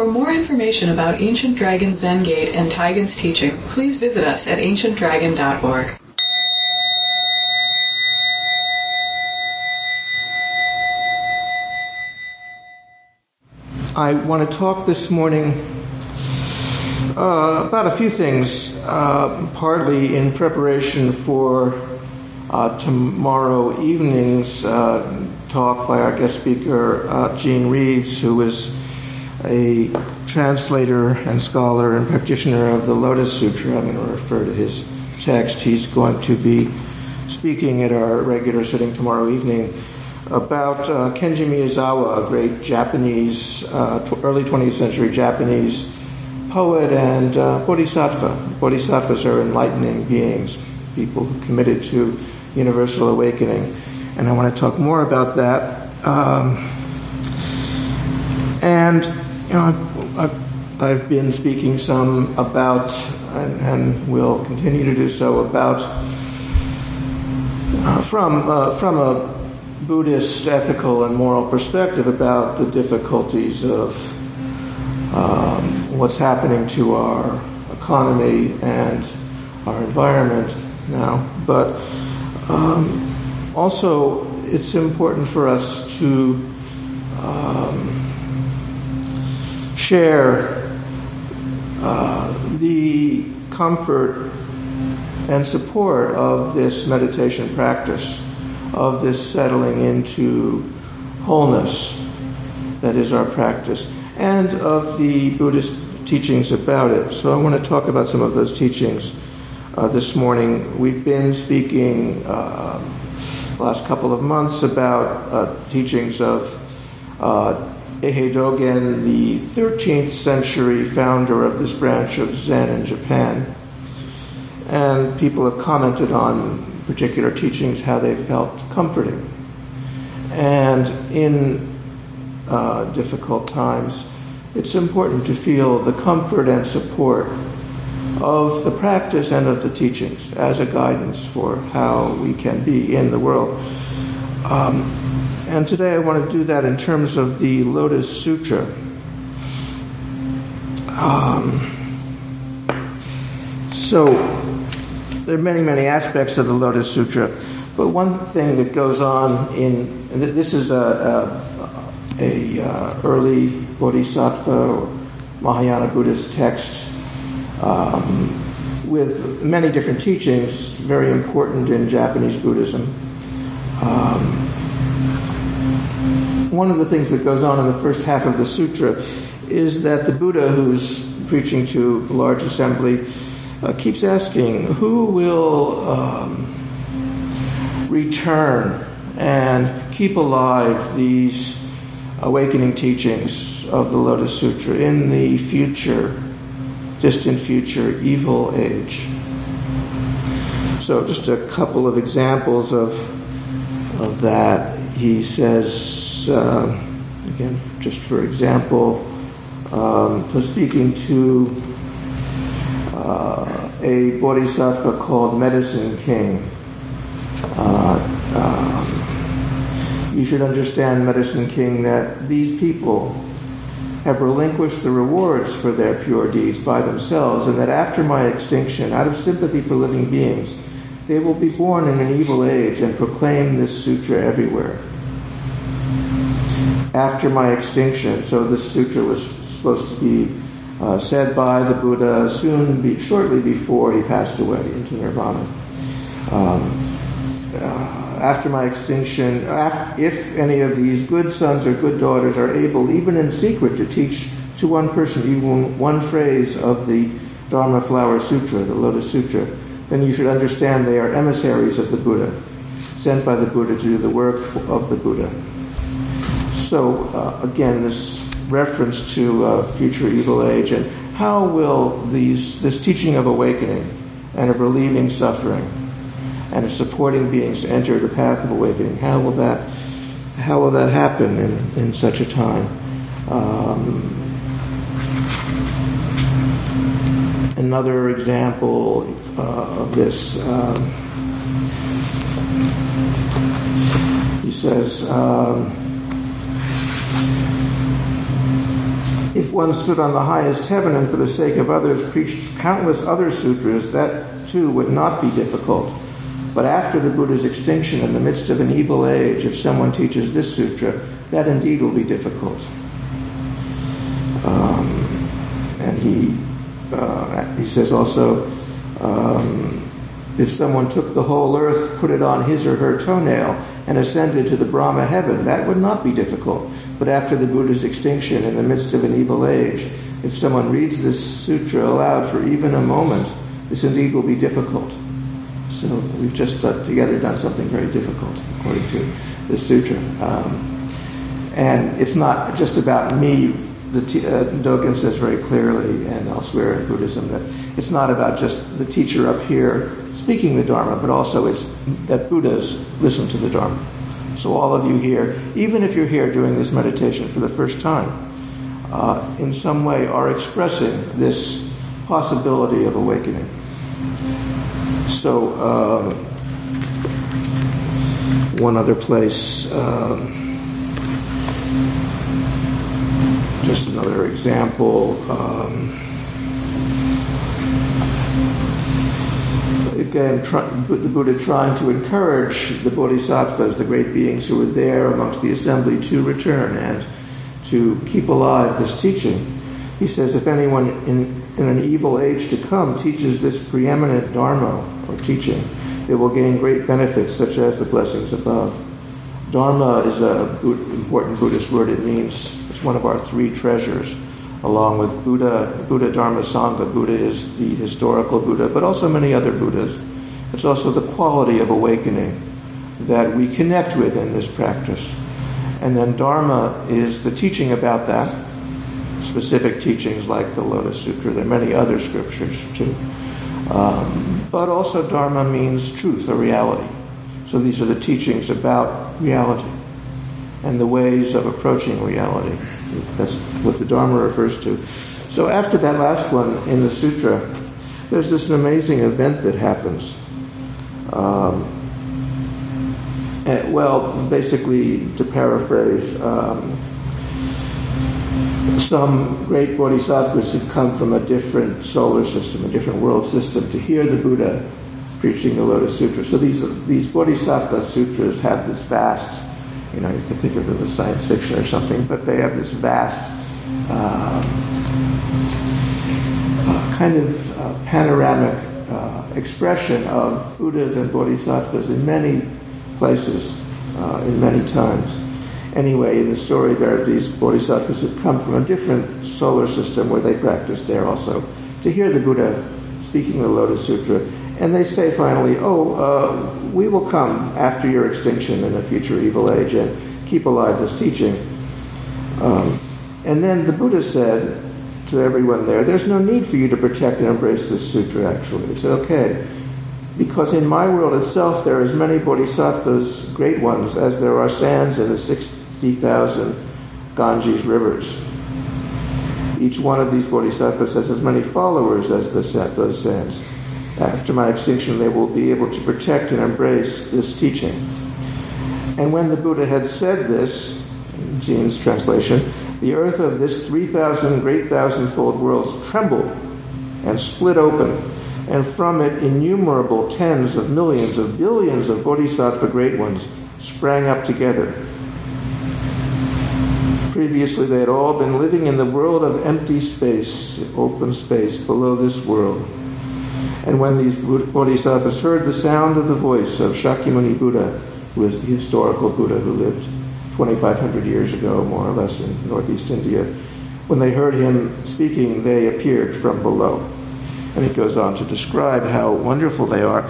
For more information about Ancient Dragon Zen Gate and Taigen's teaching, please visit us at ancientdragon.org. I want to talk this morning about a few things, partly in preparation for tomorrow evening's talk by our guest speaker, Gene Reeves, who is a translator and scholar and practitioner of the Lotus Sutra. I'm going to refer to his text. He's going to be speaking at our regular sitting tomorrow evening about Kenji Miyazawa, a great Japanese, early 20th century Japanese poet and bodhisattva. Bodhisattvas are enlightening beings, people who committed to universal awakening. And I want to talk more about that. I've been speaking some about, and will continue to do so, about from a Buddhist ethical and moral perspective about the difficulties of what's happening to our economy and our environment now. But also it's important for us to share the comfort and support of this meditation practice, of this settling into wholeness that is our practice, and of the Buddhist teachings about it. So I want to talk about some of those teachings this morning. We've been speaking the last couple of months about teachings of Eihei Dogen, the 13th century founder of this branch of Zen in Japan. And people have commented on particular teachings, how they felt comforting. And in difficult times, it's important to feel the comfort and support of the practice and of the teachings as a guidance for how we can be in the world. And today I want to do that in terms of the Lotus Sutra. So there are many, many aspects of the Lotus Sutra, but one thing that goes on this is a early Bodhisattva or Mahayana Buddhist text with many different teachings, very important in Japanese Buddhism. One of the things that goes on in the first half of the sutra is that the Buddha, who's preaching to a large assembly, keeps asking, who will return and keep alive these awakening teachings of the Lotus Sutra in the future, distant future, evil age? So just a couple of examples of that. He says, again, just for example, speaking to a bodhisattva called Medicine King. You should understand, Medicine King, that these people have relinquished the rewards for their pure deeds by themselves, and that after my extinction, out of sympathy for living beings, they will be born in an evil age and proclaim this sutra everywhere. After my extinction, so this sutra was supposed to be said by the Buddha shortly before he passed away into nirvana. After my extinction, if any of these good sons or good daughters are able, even in secret, to teach to one person even one phrase of the Dharma Flower Sutra, the Lotus Sutra, then you should understand they are emissaries of the Buddha, sent by the Buddha to do the work of the Buddha. So, again, this reference to future evil age, and how will this teaching of awakening and of relieving suffering and of supporting beings to enter the path of awakening, how will that happen in such a time? Another example of this, he says, If one stood on the highest heaven and for the sake of others preached countless other sutras, that too would not be difficult. But after the Buddha's extinction, in the midst of an evil age, if someone teaches this sutra, that indeed will be difficult. And he says also, if someone took the whole earth, put it on his or her toenail, and ascended to the Brahma heaven, that would not be difficult. But after the Buddha's extinction, in the midst of an evil age, if someone reads this sutra aloud for even a moment, this indeed will be difficult. So we've just together done something very difficult, according to this sutra. And it's not just about me. Dogen says very clearly, and elsewhere in Buddhism, that it's not about just the teacher up here speaking the Dharma, but also it's that Buddhas listen to the Dharma. So all of you here, even if you're here doing this meditation for the first time, in some way are expressing this possibility of awakening. So one other place, just another example. Again, the Buddha trying to encourage the bodhisattvas, the great beings who were there amongst the assembly, to return and to keep alive this teaching. He says, if anyone in an evil age to come teaches this preeminent Dharma, or teaching, they will gain great benefits such as the blessings above. Dharma is an important Buddhist word. It means it's one of our three treasures, along with Buddha, Dharma, Sangha. Buddha is the historical Buddha, but also many other Buddhas. It's also the quality of awakening that we connect with in this practice. And then Dharma is the teaching about that, specific teachings like the Lotus Sutra. There are many other scriptures too. But also Dharma means truth or reality. So these are the teachings about reality and the ways of approaching reality. That's what the Dharma refers to. So after that last one in the sutra, there's this amazing event that happens. Basically, to paraphrase, some great bodhisattvas had come from a different solar system, a different world system, to hear the Buddha preaching the Lotus Sutra. So these Bodhisattva sutras have this vast, you can think of them as science fiction or something, but they have this vast kind of panoramic expression of Buddhas and Bodhisattvas in many places, in many times. Anyway, in the story there, these Bodhisattvas have come from a different solar system where they practice there also, to hear the Buddha speaking the Lotus Sutra. And they say finally, we will come after your extinction in a future evil age and keep alive this teaching. And then the Buddha said to everyone there's no need for you to protect and embrace this sutra, actually. He said, okay, because in my world itself there are as many bodhisattvas, great ones, as there are sands in the 60,000 Ganges rivers. Each one of these bodhisattvas has as many followers as those sands. After my extinction, they will be able to protect and embrace this teaching. And when the Buddha had said this, in Jean's translation, the earth of this 3,000 great thousand-fold worlds trembled and split open, and from it innumerable tens of millions of billions of bodhisattva great ones sprang up together. Previously, they had all been living in the world of empty space, open space, below this world. And when these bodhisattvas heard the sound of the voice of Shakyamuni Buddha, who is the historical Buddha who lived 2,500 years ago, more or less, in northeast India, when they heard him speaking, they appeared from below. And it goes on to describe how wonderful they are.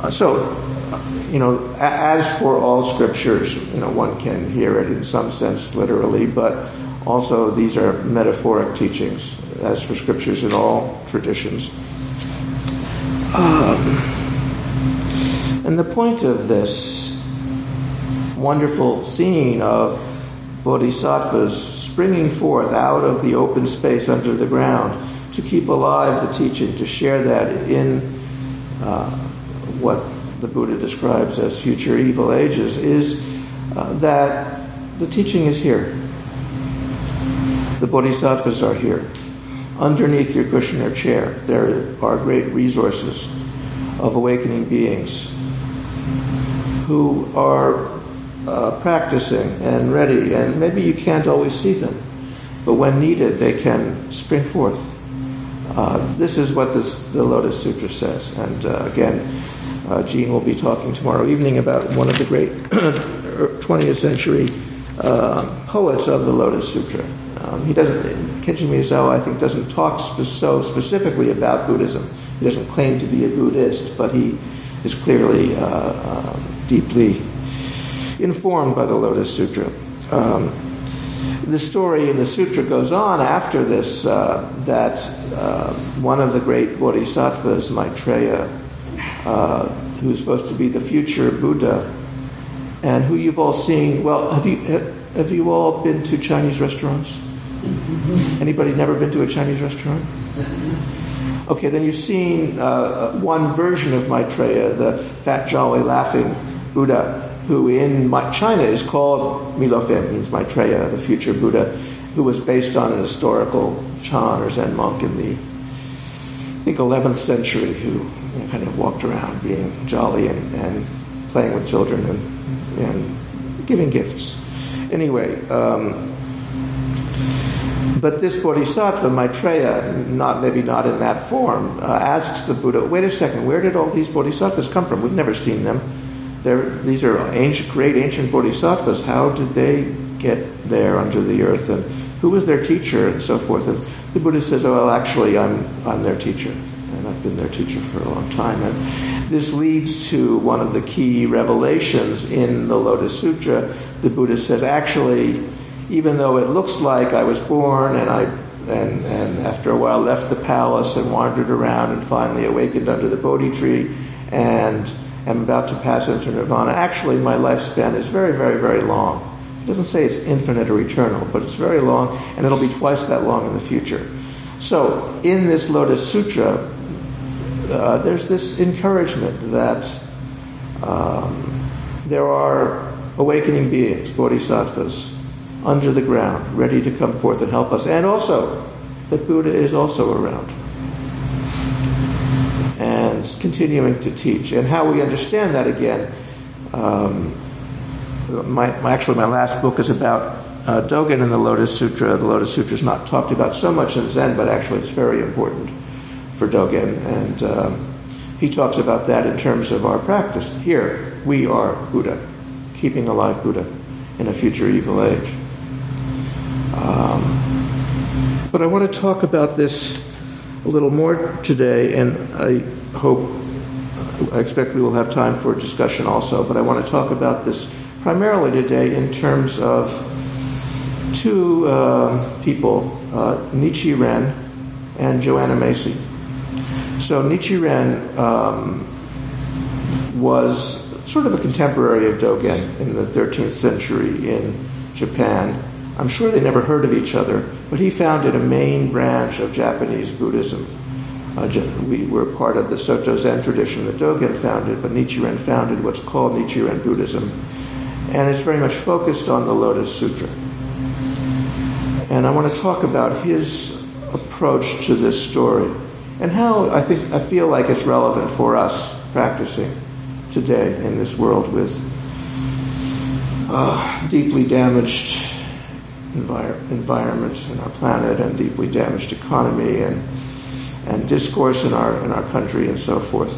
As for all scriptures, one can hear it in some sense literally, but also these are metaphoric teachings, as for scriptures in all traditions. And the point of this wonderful scene of bodhisattvas springing forth out of the open space under the ground to keep alive the teaching, to share that in what the Buddha describes as future evil ages, is that the teaching is here. The bodhisattvas are here. Underneath your cushion or chair, there are great resources of awakening beings who are practicing and ready, and maybe you can't always see them, but when needed, they can spring forth. This is what the Lotus Sutra says. And again, Jean will be talking tomorrow evening about one of the great 20th century poets of the Lotus Sutra. He doesn't, Kenshin Miyazawa, I think, doesn't talk so specifically about Buddhism. He doesn't claim to be a Buddhist, but he is clearly deeply informed by the Lotus Sutra. The story in the sutra goes on after this, that one of the great bodhisattvas, Maitreya, who's supposed to be the future Buddha, and who you've all seen. Well, have you all been to Chinese restaurants? Anybody never been to a Chinese restaurant? Okay, then you've seen one version of Maitreya, the fat, jolly, laughing Buddha, who in China is called Milofim, means Maitreya, the future Buddha, who was based on an historical Chan or Zen monk in the, I think, 11th century, who kind of walked around being jolly and playing with children and giving gifts. Anyway, but this bodhisattva, Maitreya, maybe not in that form, asks the Buddha, wait a second, where did all these bodhisattvas come from? We've never seen them. These are great ancient bodhisattvas. How did they get there under the earth? And who was their teacher? And so forth. And the Buddha says, oh, well, actually, I'm their teacher. And I've been their teacher for a long time. And this leads to one of the key revelations in the Lotus Sutra. The Buddha says, actually, even though it looks like I was born and after a while left the palace and wandered around and finally awakened under the Bodhi tree and am about to pass into nirvana, actually my lifespan is very, very, very long. It doesn't say it's infinite or eternal, but it's very long, and it'll be twice that long in the future. So in this Lotus Sutra, there's this encouragement that there are awakening beings, bodhisattvas, under the ground, ready to come forth and help us, and also that Buddha is also around and continuing to teach. And how we understand that, again, my last book is about Dogen and the Lotus Sutra. The Lotus Sutra is not talked about so much in Zen, but actually it's very important for Dogen, and he talks about that in terms of our practice. Here, we are Buddha, keeping alive Buddha in a future evil age. But I want to talk about this a little more today, and I expect we will have time for discussion also, but I want to talk about this primarily today in terms of two people, Nichiren and Joanna Macy. So Nichiren was sort of a contemporary of Dogen in the 13th century in Japan. I'm sure they never heard of each other, but he founded a main branch of Japanese Buddhism. We were part of the Soto Zen tradition that Dogen founded, but Nichiren founded what's called Nichiren Buddhism. And it's very much focused on the Lotus Sutra. And I want to talk about his approach to this story and how I feel like it's relevant for us practicing today in this world with deeply damaged environment in our planet and deeply damaged economy and discourse in our country and so forth.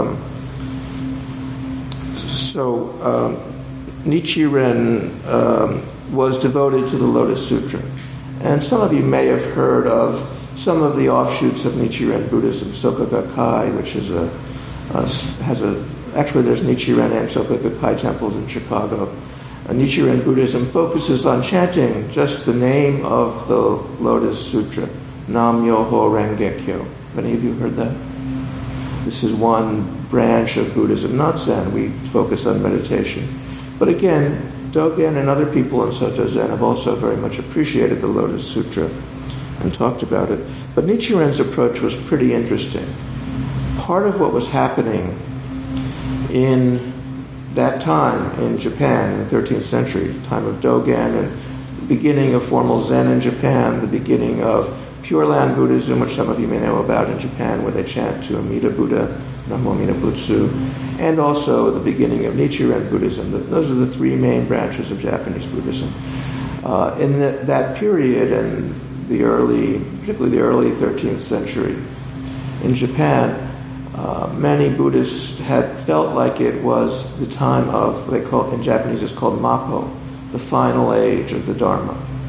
Nichiren was devoted to the Lotus Sutra. And some of you may have heard of some of the offshoots of Nichiren Buddhism, Soka Gakkai, which is actually there's Nichiren and Soka Gakkai temples in Chicago. Nichiren Buddhism focuses on chanting just the name of the Lotus Sutra, Nam Myoho Renge Kyo. Have any of you heard that? This is one branch of Buddhism, not Zen. We focus on meditation. But again, Dogen and other people in Soto Zen have also very much appreciated the Lotus Sutra and talked about it. But Nichiren's approach was pretty interesting. Part of what was happening in that time in Japan in the 13th century, time of Dogen and the beginning of formal Zen in Japan, the beginning of Pure Land Buddhism, which some of you may know about in Japan, where they chant to Amida Buddha, Namo Amida Butsu, and also the beginning of Nichiren Buddhism. Those are the three main branches of Japanese Buddhism. In that period, and particularly the early 13th century in Japan, many Buddhists had felt like it was the time of, they call in Japanese, it's called Mappo, the final age of the Dharma.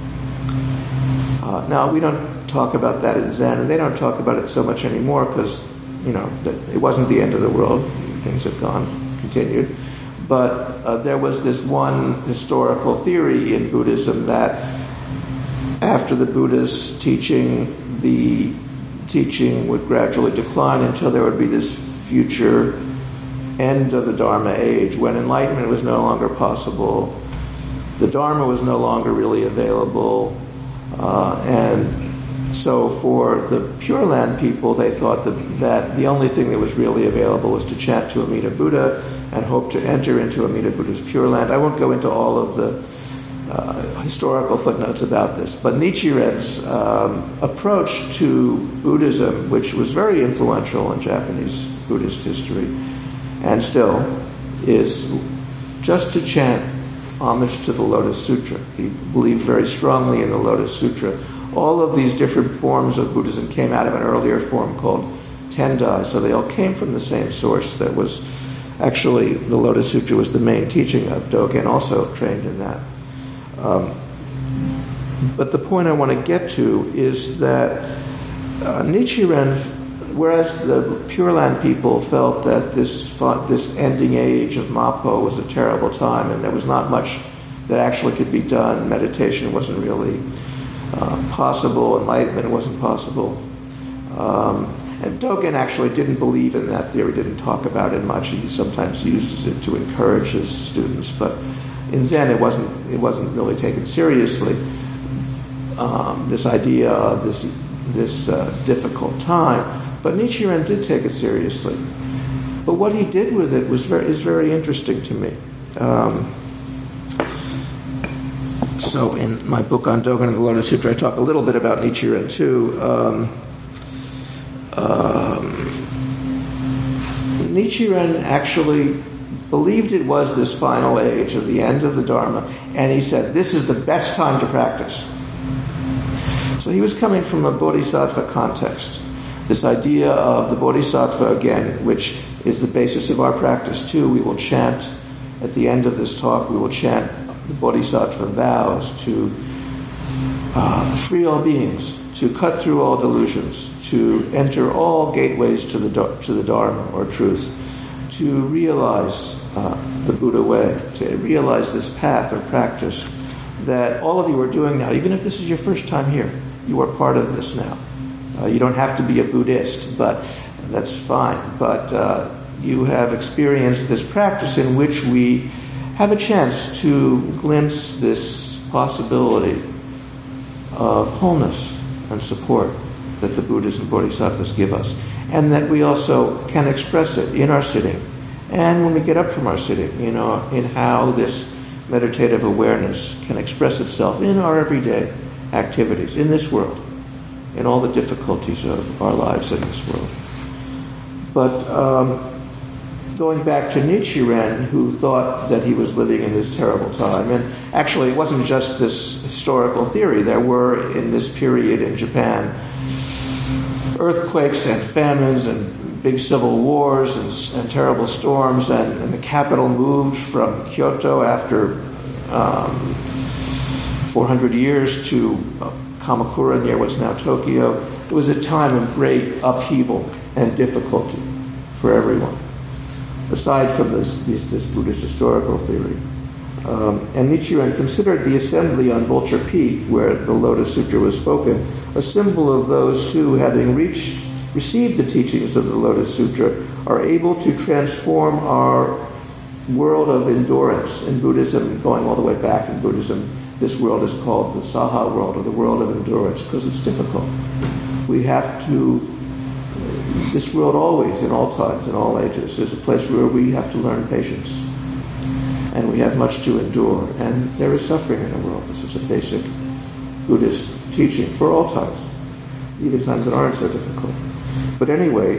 Now, we don't talk about that in Zen, and they don't talk about it so much anymore because, it wasn't the end of the world. Things have continued. But there was this one historical theory in Buddhism that after the Buddha's teaching, the teaching would gradually decline until there would be this future end of the Dharma age when enlightenment was no longer possible, the Dharma was no longer really available, and so for the Pure Land people, they thought that the only thing that was really available was to chant to Amida Buddha and hope to enter into Amida Buddha's Pure Land. I won't go into all of the historical footnotes about this, but Nichiren's approach to Buddhism, which was very influential in Japanese Buddhist history, and still is just to chant homage to the Lotus Sutra. He believed very strongly in the Lotus Sutra. All of these different forms of Buddhism came out of an earlier form called Tendai, so they all came from the same source. That was actually, the Lotus Sutra was the main teaching of Dogen, also trained in that. But the point I want to get to is that Nichiren, whereas the Pure Land people felt that this ending age of Mappo was a terrible time and there was not much that actually could be done, meditation wasn't really possible, enlightenment wasn't possible. And Dogen actually didn't believe in that theory, didn't talk about it much. He sometimes uses it to encourage his students, but in Zen it wasn't really taken seriously. This idea of this difficult time, but Nichiren did take it seriously. But what he did with it is very interesting to me. So in my book on Dogen and the Lotus Sutra, I talk a little bit about Nichiren too. Nichiren actually believed it was this final age of the end of the Dharma, and he said, this is the best time to practice. So he was coming from a bodhisattva context. This idea of the bodhisattva, again, which is the basis of our practice too. We will chant, at the end of this talk, we will chant the bodhisattva vows to free all beings, to cut through all delusions, to enter all gateways to the Dharma or truth, to realize the Buddha way, to realize this path or practice that all of you are doing now. Even if this is your first time here, you are part of this now. You don't have to be a Buddhist, but that's fine. But you have experienced this practice in which we have a chance to glimpse this possibility of wholeness and support that the Buddhas and Bodhisattvas give us, and that we also can express it in our sitting and when we get up from our sitting, in how this meditative awareness can express itself in our everyday activities, in this world, in all the difficulties of our lives in this world. But going back to Nichiren, who thought that he was living in this terrible time, and actually it wasn't just this historical theory. There were, in this period in Japan, earthquakes and famines and big civil wars and terrible storms, and the capital moved from Kyoto after 400 years to Kamakura, near what's now Tokyo. It was a time of great upheaval and difficulty for everyone, aside from this Buddhist historical theory. And Nichiren considered the assembly on Vulture Peak, where the Lotus Sutra was spoken, a symbol of those who, having received the teachings of the Lotus Sutra, are able to transform our world of endurance. In Buddhism, going all the way back in Buddhism, this world is called the Saha world, or the world of endurance, because it's difficult. We have to, this world always, in all times, in all ages, is a place where we have to learn patience. and we have much to endure, and there is suffering in the world. This is a basic Buddhist teaching for all times, even times that aren't so difficult. But anyway,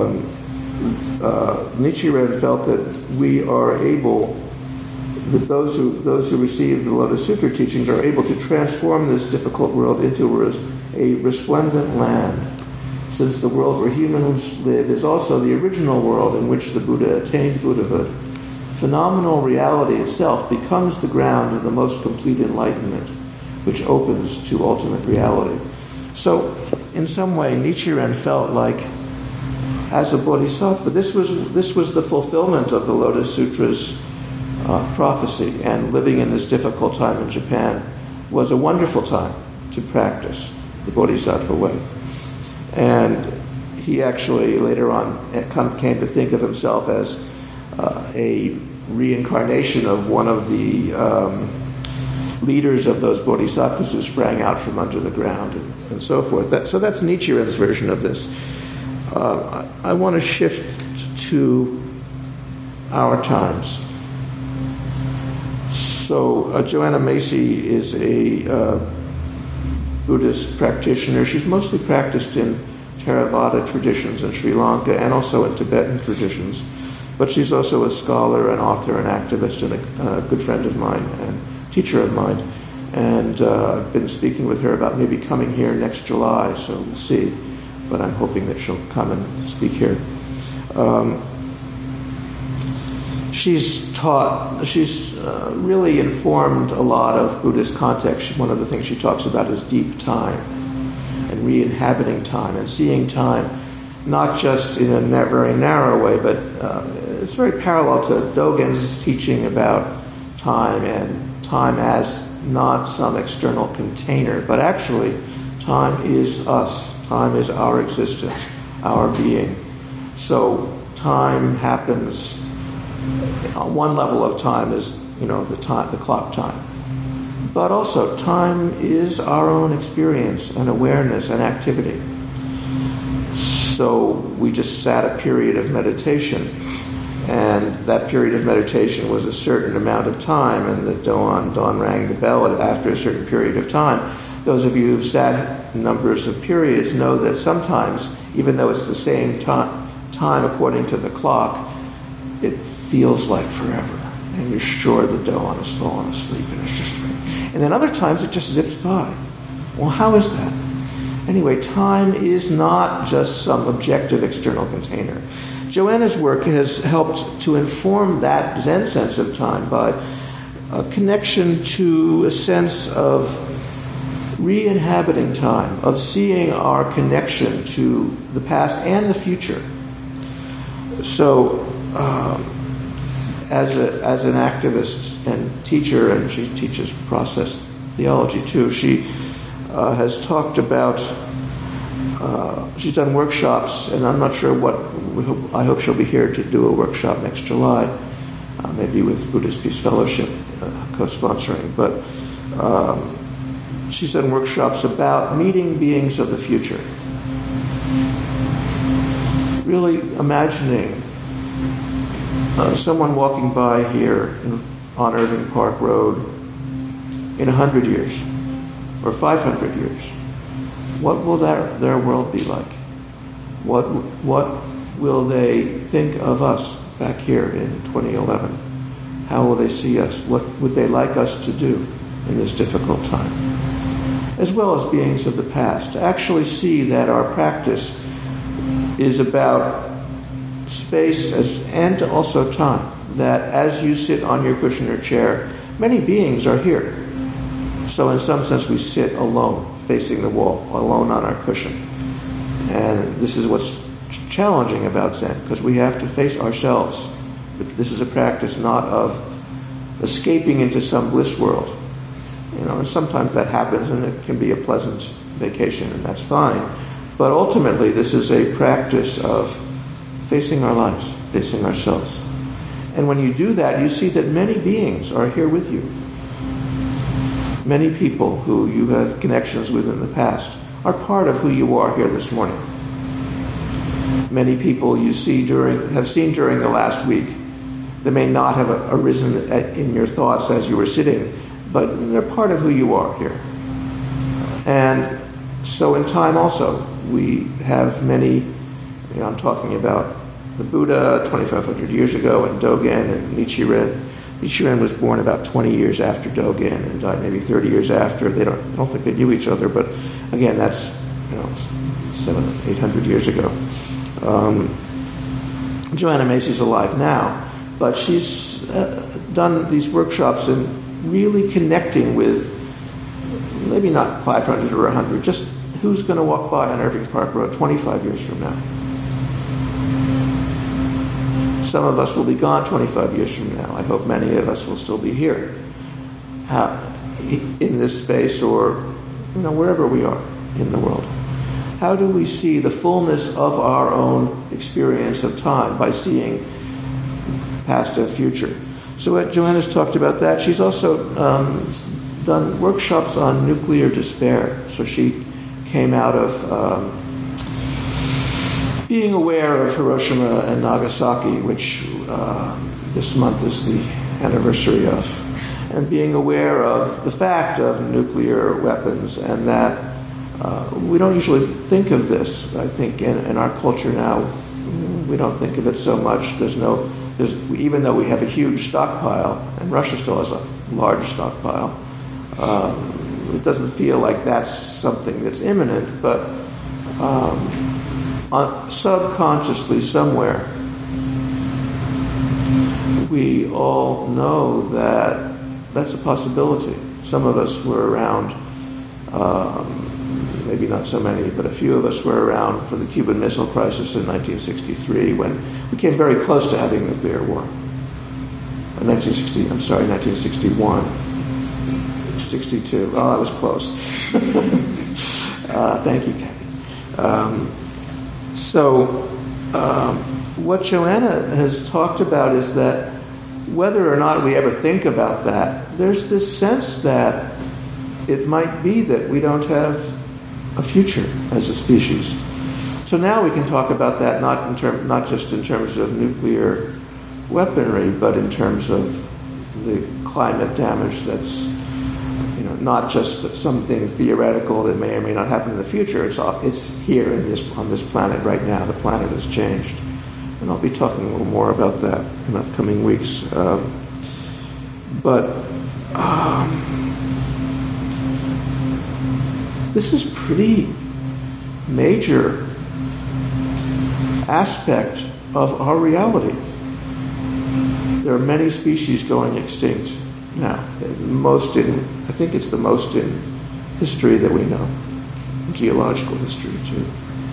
Nichiren felt that we are able, that those who receive the Lotus Sutra teachings are able to transform this difficult world into a resplendent land, since the world where humans live is also the original world in which the Buddha attained Buddhahood. Phenomenal reality itself becomes the ground of the most complete enlightenment, which opens to ultimate reality. So, in some way, Nichiren felt like, as a bodhisattva, this was the fulfillment of the Lotus Sutra's prophecy, and living in this difficult time in Japan was a wonderful time to practice the bodhisattva way. And he actually later on came to think of himself as a reincarnation of one of the leaders of those bodhisattvas who sprang out from under the ground, and so forth. So that's Nichiren's version of this. I want to shift to our times. So Joanna Macy is a Buddhist practitioner. She's mostly practiced in Theravada traditions in Sri Lanka and also in Tibetan traditions. But she's also a scholar, an author, an activist, and a good friend of mine and teacher of mine. And I've been speaking with her about maybe coming here next July, so we'll see. But I'm hoping that she'll come and speak here. She's really informed a lot of Buddhist context. One of the things she talks about is deep time and re-inhabiting time and seeing time not just in a very narrow way, but it's very parallel to Dogen's teaching about time, and time as not some external container, but actually time is us. Time is our existence, our being. So time happens. One level of time is, the clock time. But also, time is our own experience and awareness and activity. So we just sat a period of meditation, and that period of meditation was a certain amount of time, and the dawn rang the bell after a certain period of time. Those of you who've sat numbers of periods know that sometimes, even though it's the same time according to the clock, it feels like forever, and you're sure the dawn has fallen asleep, and it's just... And then other times it just zips by. Well, how is that? Anyway, time is not just some objective external container. Joanna's work has helped to inform that Zen sense of time by a connection to a sense of re-inhabiting time, of seeing our connection to the past and the future. So, as an activist and teacher, and she teaches process theology too, she has talked about, she's done workshops, and I'm not sure I hope she'll be here to do a workshop next July, maybe with Buddhist Peace Fellowship co-sponsoring, but she's done workshops about meeting beings of the future. Really imagining someone walking by here on Irving Park Road in 100 years or 500 years. What will their world be like? What will they think of us back here in 2011? How will they see us? What would they like us to do in this difficult time? As well as beings of the past, to actually see that our practice is about space and also time. That as you sit on your cushion or chair, many beings are here. So in some sense we sit alone, facing the wall, alone on our cushion. And this is what's challenging about Zen, because we have to face ourselves. But this is a practice not of escaping into some bliss world. And sometimes that happens, and it can be a pleasant vacation, and that's fine. But ultimately, this is a practice of facing our lives, facing ourselves. And when you do that, you see that many beings are here with you. Many people who you have connections with in the past are part of who you are here this morning. Many people you have seen during the last week They may not have arisen in your thoughts as you were sitting, but they're part of who you are here. And so in time also, we have many, I'm talking about the Buddha 2,500 years ago, and Dogen and Nichiren. Nichiren was born about 20 years after Dogen and died maybe 30 years after. I don't think they knew each other, but again, that's 700, 800 years ago. Joanna Macy's alive now, but she's done these workshops and really connecting with maybe not 500 or 100, just who's going to walk by on Irving Park Road 25 years from now. Some of us will be gone 25 years from now. I hope many of us will still be here, in this space or wherever we are in the world. How do we see the fullness of our own experience of time? By seeing past and future. So Joanna's talked about that. She's also done workshops on nuclear despair. So she came out of being aware of Hiroshima and Nagasaki, which this month is the anniversary of, and being aware of the fact of nuclear weapons, and that we don't usually think of this. I think in our culture now, we don't think of it so much. Even though we have a huge stockpile, and Russia still has a large stockpile, it doesn't feel like that's something that's imminent, but subconsciously somewhere, we all know that that's a possibility. Some of us were around, maybe not so many, but a few of us were around for the Cuban Missile Crisis in 1963, when we came very close to having a nuclear war. 1961. 62. Oh, that was close. Thank you, Kathy. What Joanna has talked about is that whether or not we ever think about that, there's this sense that it might be that we don't have a future as a species. So now we can talk about that not just in terms of nuclear weaponry, but in terms of the climate damage that's not just something theoretical that may or may not happen in the future. It's here on this planet right now. The planet has changed, and I'll be talking a little more about that in upcoming weeks. This is pretty major aspect of our reality. There are many species going extinct now. I think it's the most in history that we know, geological history too.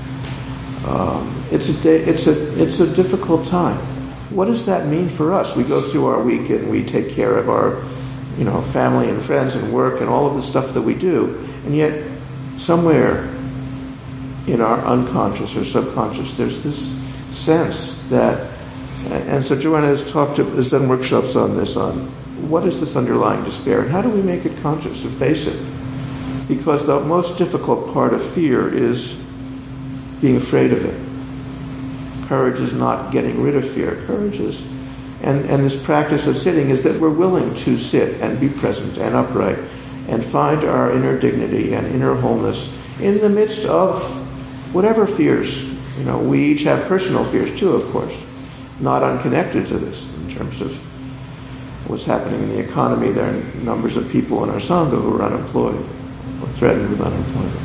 It's a difficult time. What does that mean for us? We go through our week and we take care of our, family and friends and work and all of the stuff that we do, and yet somewhere in our unconscious or subconscious, there's this sense that, and so Joanna has done workshops on this, on what is this underlying despair and how do we make it conscious and face it? Because the most difficult part of fear is being afraid of it. Courage is not getting rid of fear. Courage is, and this practice of sitting is that we're willing to sit and be present and upright and find our inner dignity and inner wholeness in the midst of whatever fears. We each have personal fears too, of course, not unconnected to this in terms of what's happening in the economy. There are numbers of people in our Sangha who are unemployed or threatened with unemployment.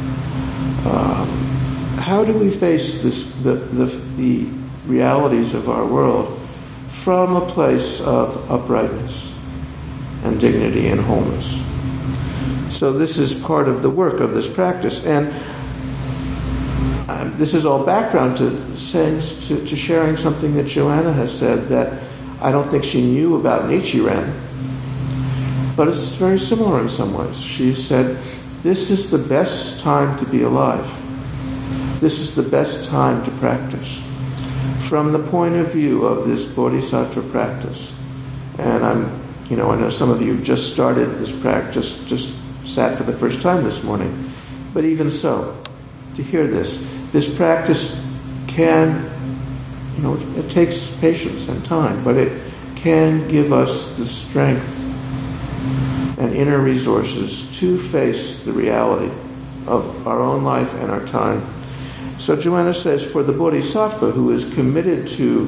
How do we face the realities of our world from a place of uprightness and dignity and wholeness? So this is part of the work of this practice, and this is all background to sharing something that Joanna has said that I don't think she knew about Nichiren, but it's very similar in some ways. She said, this is the best time to be alive. This is the best time to practice. From the point of view of this bodhisattva practice, and I know some of you just started this practice, just sat for the first time this morning, but even so, to hear this practice can, it takes patience and time, but can give us the strength and inner resources to face the reality of our own life and our time. So Joanna says, for the Bodhisattva who is committed to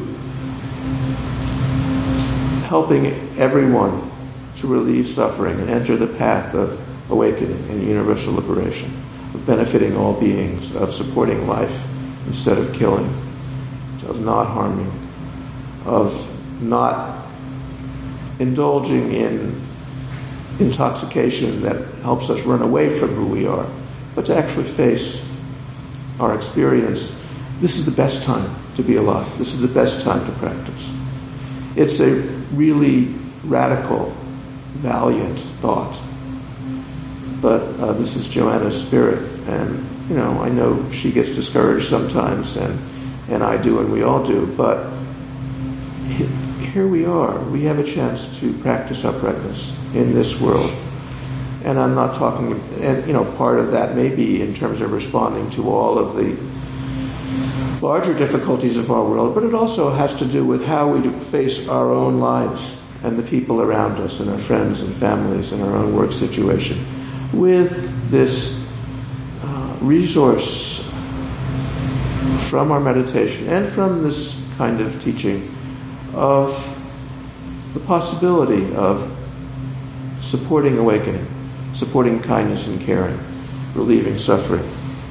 helping everyone to relieve suffering and enter the path of awakening and universal liberation, of benefiting all beings, of supporting life instead of killing, of not harming, of not indulging in intoxication that helps us run away from who we are, but to actually face our experience. This is the best time to be alive. This is the best time to practice. It's a really radical, valiant thought. But this is Joanna's spirit, and I know she gets discouraged sometimes, and I do, and we all do, but here we are. We have a chance to practice uprightness in this world. And I'm not talking, and part of that may be in terms of responding to all of the larger difficulties of our world, but it also has to do with how we face our own lives and the people around us and our friends and families and our own work situation with this resource from our meditation and from this kind of teaching of the possibility of supporting awakening, supporting kindness and caring, relieving suffering.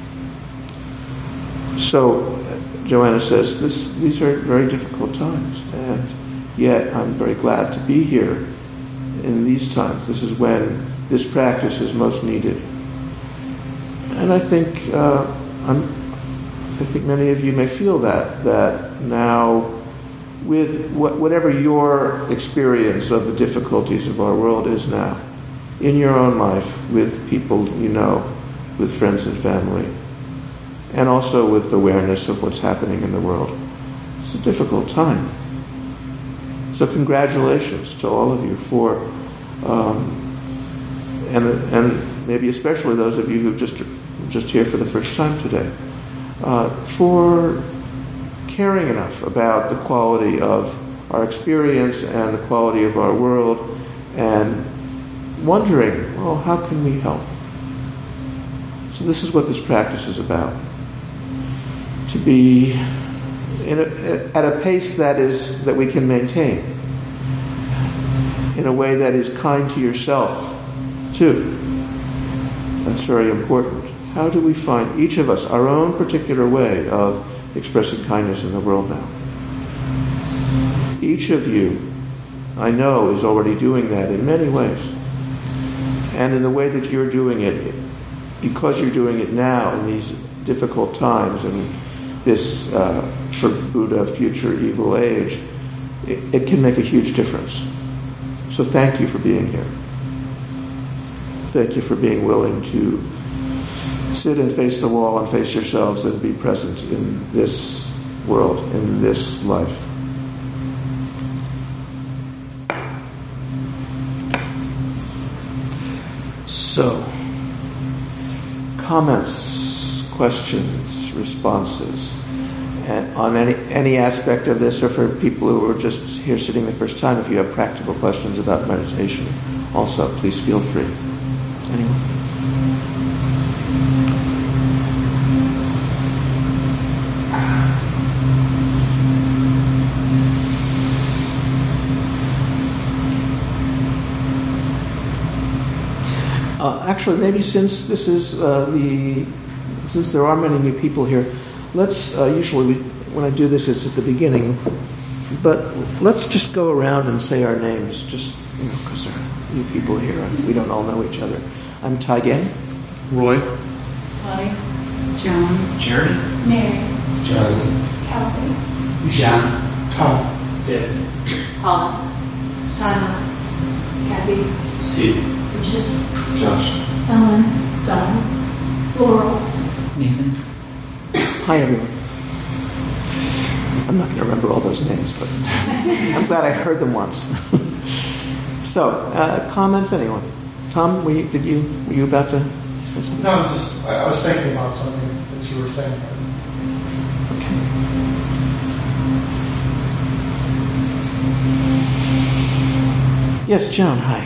So Joanna says, these are very difficult times, and yet I'm very glad to be here in these times. This is when this practice is most needed. And I think many of you may feel that now, with whatever your experience of the difficulties of our world is now, in your own life, with people you know, with friends and family, and also with awareness of what's happening in the world. It's a difficult time. So congratulations to all of you for, and maybe especially those of you who just here for the first time today, for caring enough about the quality of our experience and the quality of our world, and wondering, well, how can we help? So this is what this practice is about. To be at a pace that we can maintain, in a way that is kind to yourself too. That's very important. How do we find, each of us, our own particular way of expressing kindness in the world now? Each of you, I know, is already doing that in many ways. And in the way that you're doing it, because you're doing it now in these difficult times and this, for Buddha, future evil age, it can make a huge difference. So thank you for being here. Thank you for being willing to sit and face the wall and face yourselves and be present in this world, in this life. So, comments, questions, responses on any aspect of this, or for people who are just here sitting the first time, if you have practical questions about meditation, also please feel free. Anyone? Actually, maybe since this is since there are many new people here, let's usually when I do this, it's at the beginning, but let's just go around and say our names, just because there are new people here and we don't all know each other. I'm Taigen. Roy. Chloe. Joan. Jerry. Mary. Charlie. Kelsey. John. Tom. David. Paula. Silas. Kathy. Steve. Richard. Josh. Ellen. Don. Laurel. Nathan. Hi, everyone. I'm not going to remember all those names, but I'm glad I heard them once. So, comments, anyone? Tom, were you about to say something? No, I was thinking about something that you were saying. Okay. Yes, Joan, hi.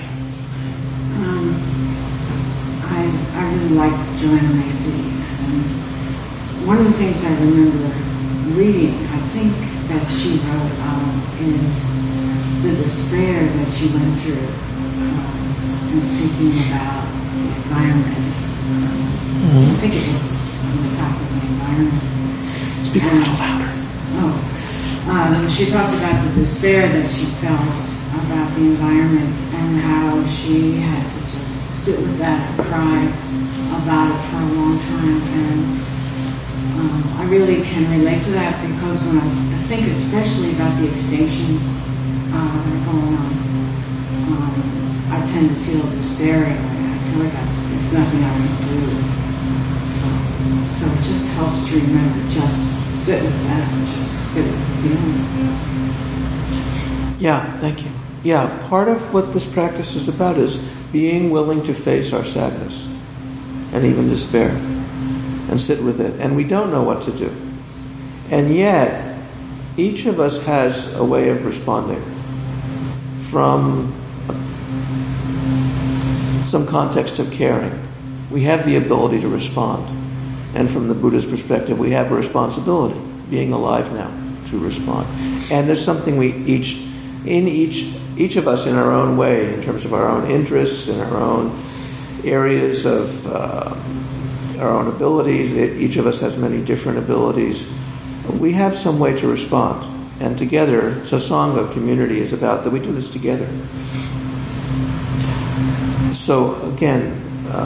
I really like Joanna Macy. And one of the things I remember reading, I think that she wrote is the despair that she went through and thinking about the environment. I think it was on the top of the environment. Speak a little louder. She talked about the despair that she felt about the environment and how she had to just sit with that and cry about it for a long time. And I really can relate to that because when I think especially about the extinctions that are going on, I tend to feel despairing. I feel like there's nothing I can do. So it just helps to remember, just sit with that, just sit with the feeling. Yeah, thank you. Yeah, part of what this practice is about is being willing to face our sadness and even despair and sit with it. And we don't know what to do. And yet, each of us has a way of responding from some context of caring. We have the ability to respond. And from the Buddha's perspective, we have a responsibility, being alive now, to respond. And there's something each of us in our own way, in terms of our own interests and our own areas of our own abilities. Each of us has many different abilities. We have some way to respond. And together, Sasanga community is about that we do this together. So again,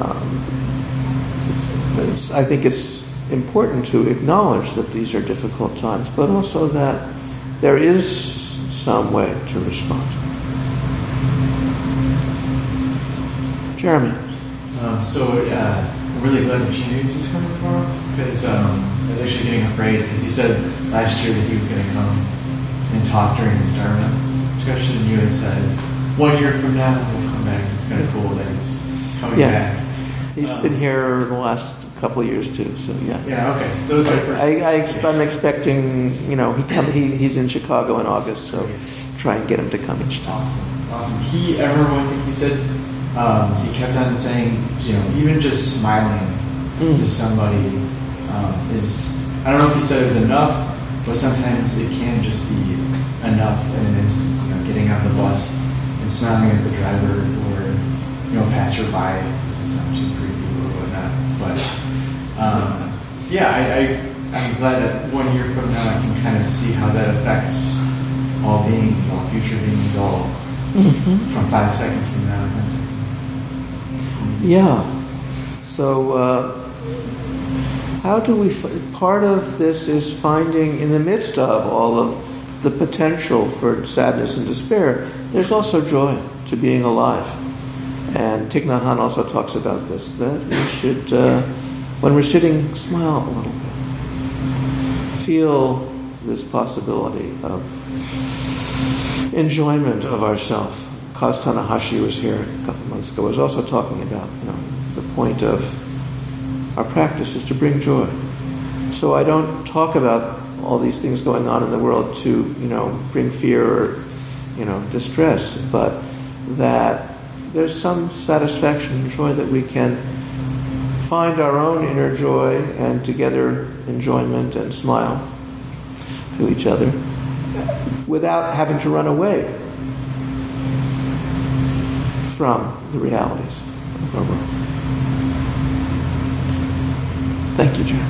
I think it's important to acknowledge that these are difficult times, but also that there is some way to respond. Jeremy. I'm really glad that you knew this was coming from, because I was actually getting afraid, because he said last year that he was going to come and talk during his Dharma discussion, and you had said 1 year from now he'll come back. It's kind of cool that he's coming back. He's been here the last couple of years too, so yeah. Yeah, okay. So it was my first. I'm expecting, he's in Chicago in August, so try and get him to come each time. Awesome. I remember one thing he said, so he kept on saying, even just smiling to somebody is, I don't know if he said it's enough, but sometimes it can just be enough in an instance, getting on the bus and smiling at the driver or, passerby. It's not too creepy or whatnot, but I'm glad that 1 year from now I can kind of see how that affects all beings, all future beings, all from 5 seconds from now, 10 seconds. Yeah. So how do we, part of this is finding in the midst of all of the potential for sadness and despair, there's also joy to being alive. And Thich Nhat Hanh also talks about this, that we should, when we're sitting, smile a little bit. Feel this possibility of enjoyment of ourself. Kaz Tanahashi was here a couple months ago, was also talking about, the point of our practice is to bring joy. So I don't talk about all these things going on in the world to, bring fear or, distress, but that there's some satisfaction and joy that we can find our own inner joy and together enjoyment and smile to each other without having to run away from the realities of our world. Thank you, John.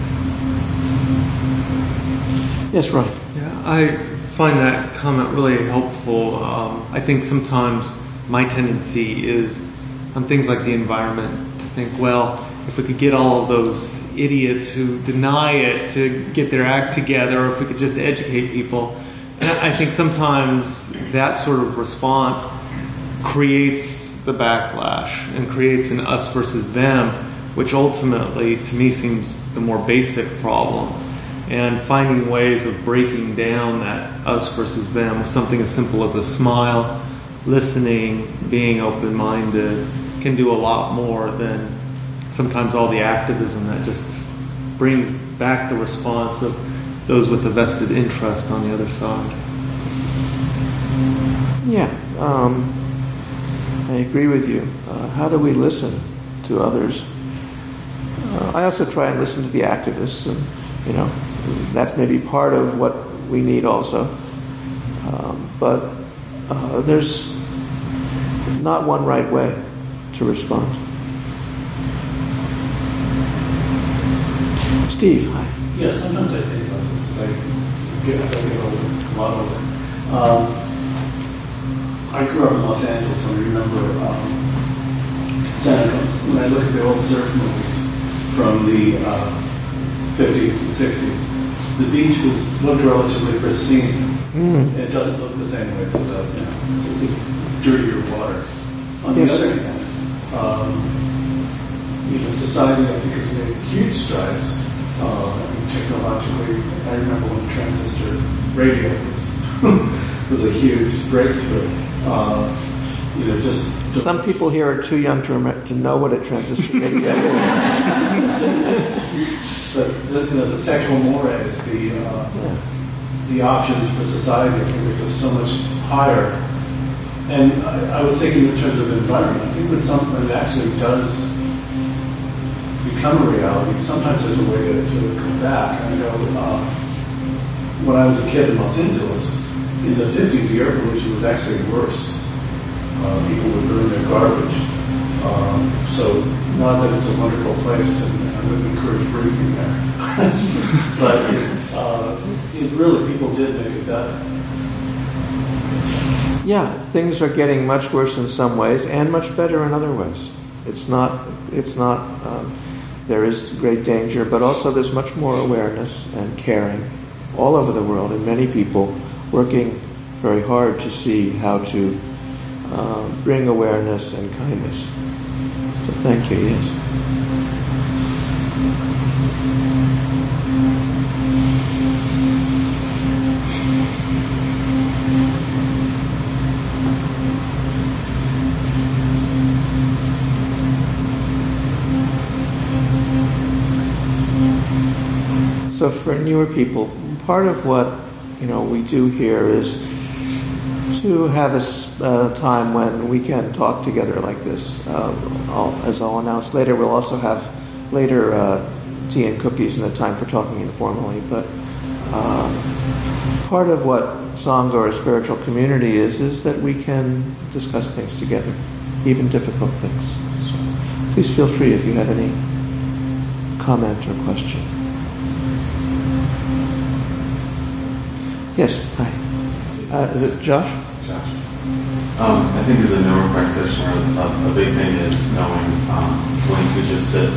Yes, Roy. Yeah, I find that comment really helpful. I think sometimes my tendency is on things like the environment to think, well, if we could get all of those idiots who deny it to get their act together, or if we could just educate people. And I think sometimes that sort of response creates the backlash and creates an us versus them, which ultimately, to me, seems the more basic problem. And finding ways of breaking down that us versus them with something as simple as a smile, listening, being open-minded, can do a lot more than sometimes all the activism that just brings back the response of those with a vested interest on the other side. Yeah. I agree with you. How do we listen to others? I also try and listen to the activists, and that's maybe part of what we need also. But there's not one right way to respond. Steve, hi. Yeah, sometimes I think about this as I get older, a lot older. I grew up in Los Angeles, and I remember Santa Cruz. When I look at the old surf movies from the 50s and 60s, the beach looked relatively pristine. It doesn't look the same way as it does now. It's dirtier water. On the other hand, society, I think, has made huge strides. Technologically, I remember when the transistor radio was a huge breakthrough. Some people here are too young to know what a transistor radio is. But the sexual mores, the options for society, I think, are just so much higher. And I was thinking in terms of environment. I think when something actually does become a reality, sometimes there's a way to come back. I know when I was a kid in Los Angeles, in the 50s, the air pollution was actually worse. People would burn their garbage. So not that it's a wonderful place, and I wouldn't encourage breathing there. But it really, people did make it better. Yeah, things are getting much worse in some ways and much better in other ways. It's not. There is great danger, but also there's much more awareness and caring all over the world, and many people working very hard to see how to bring awareness and kindness. So thank you, yes. So for newer people, part of what we do here is to have a time when we can talk together like this. As I'll announce later, we'll also have later tea and cookies and a time for talking informally. But part of what Sangha or a spiritual community is that we can discuss things together, even difficult things. So please feel free if you have any comment or question. Yes, hi. Is it Josh? Josh. I think as a newer practitioner, a big thing is knowing when to just sit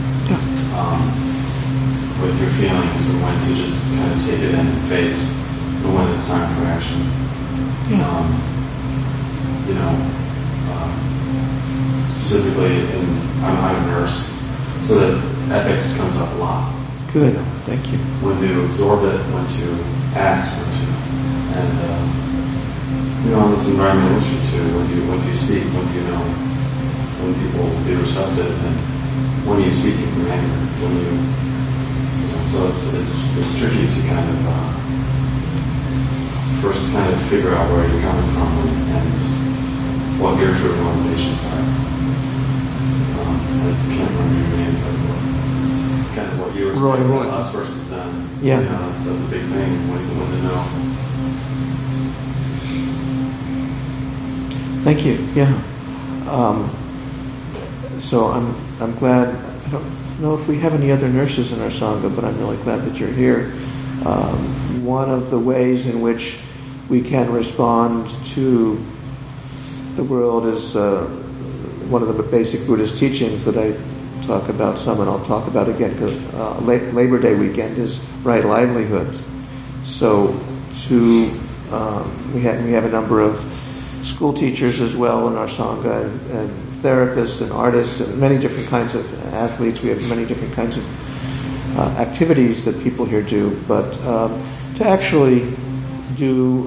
with your feelings and when to just kind of take it in and face, and when it's time for action. Specifically, I'm a nurse, so that ethics comes up a lot. Good, thank you. When to absorb it, when to act, and on this environmental issue too. When do you speak? When do you know when people will be receptive? And when are you speaking from anger? So it's tricky to kind of first kind of figure out where you're coming from and what your true motivations are. I can't remember your name, but kind of what you were saying, Roy. Us versus them. Yeah, that's a big thing. When to know. Thank you. Yeah. So I'm glad. I don't know if we have any other nurses in our Sangha, but I'm really glad that you're here. One of the ways in which we can respond to the world is one of the basic Buddhist teachings that I talk about some, and I'll talk about again, because Labor Day weekend is right livelihood. So we have a number of school teachers as well in our Sangha, and therapists and artists and many different kinds of athletes. We have many different kinds of activities that people here do. But to actually do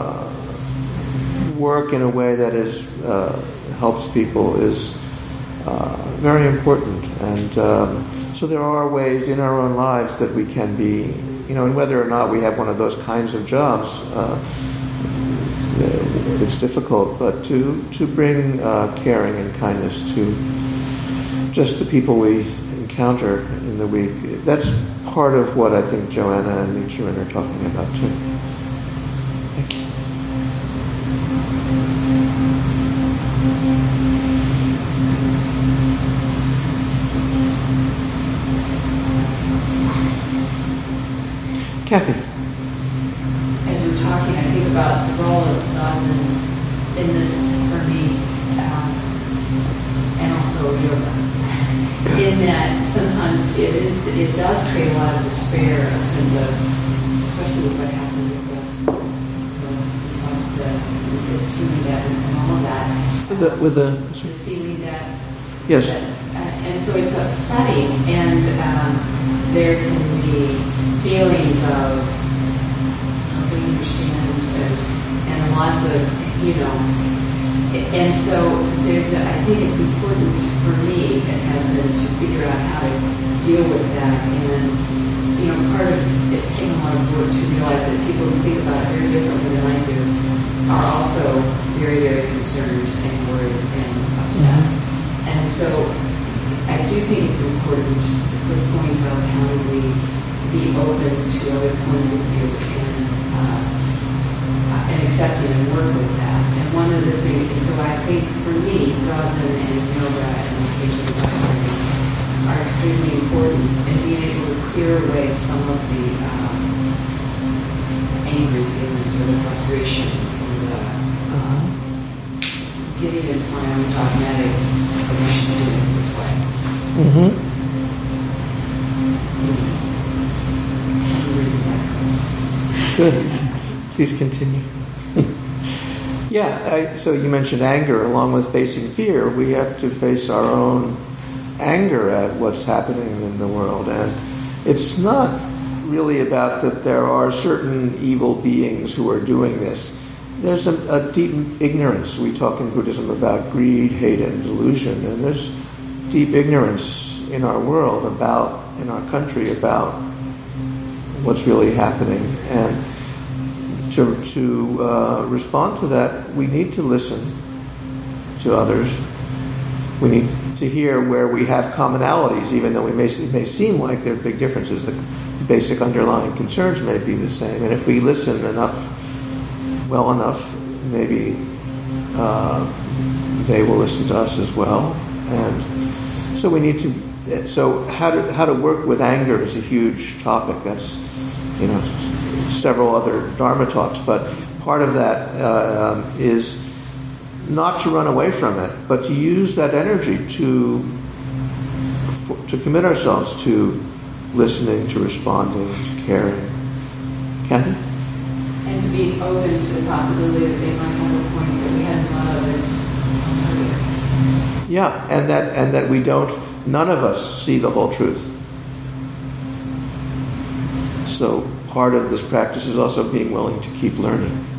work in a way that helps people is very important. And so there are ways in our own lives that we can be, and whether or not we have one of those kinds of jobs, it's difficult, but to bring caring and kindness to just the people we encounter in the week. That's part of what I think Joanna and Nichiren are talking about too. Thank you. Kathy. As we're talking, I think about the role of zazen in this for me, and also yoga. In that sometimes it does create a lot of despair, a sense of, especially with what happened with the ceiling debt and all of that. With the ceiling debt. Yes. And so it's upsetting, and there can be feelings of we understand and lots of, and so I think it's important for me, it has been, to figure out how to deal with that. And, part of it's taken a lot of work to realize that people who think about it very differently than I do are also very, very concerned and worried and upset. Mm-hmm. And so I do think it's important, the point of how we be open to other points of view and accepting and work with that. And one of the things, and so I think for me, zazen and yoga and occasionally Bhakti are extremely important in being able to clear away some of the angry feelings or the frustration or the getting into my own dogmatic permission to do it this way. Mm-hmm. Some of the reasons I Good. Please continue. Yeah, so you mentioned anger. Along with facing fear, we have to face our own anger at what's happening in the world. And it's not really about that there are certain evil beings who are doing this. There's a deep ignorance. We talk in Buddhism about greed, hate, and delusion. And there's deep ignorance in our world in our country, about what's really happening. And to respond to that, we need to listen to others. We need to hear where we have commonalities, even though it may seem like there are big differences. The basic underlying concerns may be the same. And if we listen well enough, maybe they will listen to us as well. And so we need to. So how to work with anger is a huge topic. That's several other Dharma talks, but part of that is not to run away from it, but to use that energy to commit ourselves to listening, to responding, to caring. Kathy? And to be open to the possibility that they might have a point that we hadn't thought of. It's yeah, and that we don't. None of us see the whole truth. So part of this practice is also being willing to keep learning.